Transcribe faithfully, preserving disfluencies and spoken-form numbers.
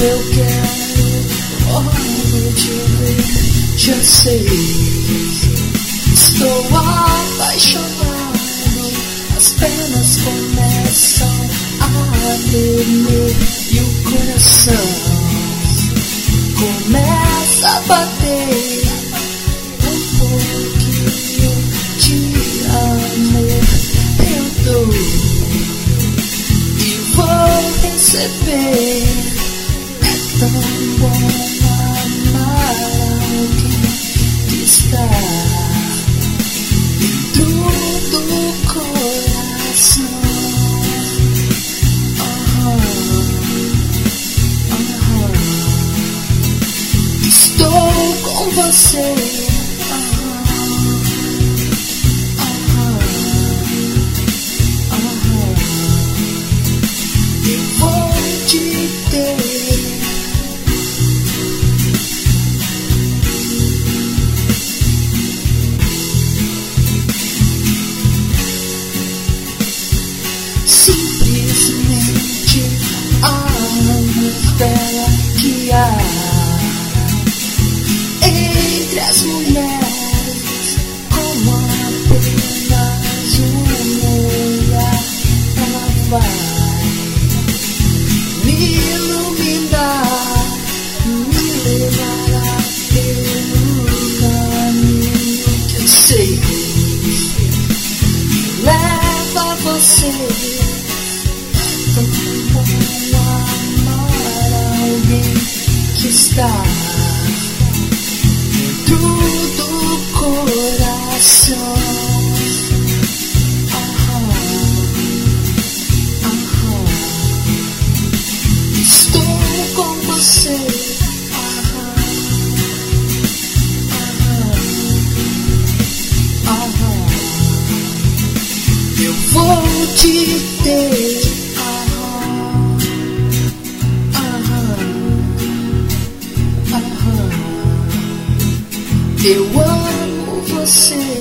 eu quero logo te ver. Já sei, estou apaixonado. As pernas começam a tremer e o coração começa a bater. Um pouquinho de amor eu dou e vou receber. É tão bom amar alguém que está dentro do coração. Estou com você. Eu vou te ter. Simplesmente amo dela que há entre as mulheres, como apenas um olhar, ela vai me iluminar, me levará pelo caminho que eu sei, leva você. Tão bom amar alguém que está dentro do coração. Ah, ah, estou com você. Ah, ah, ah, eu vou te ter. Eu amo você.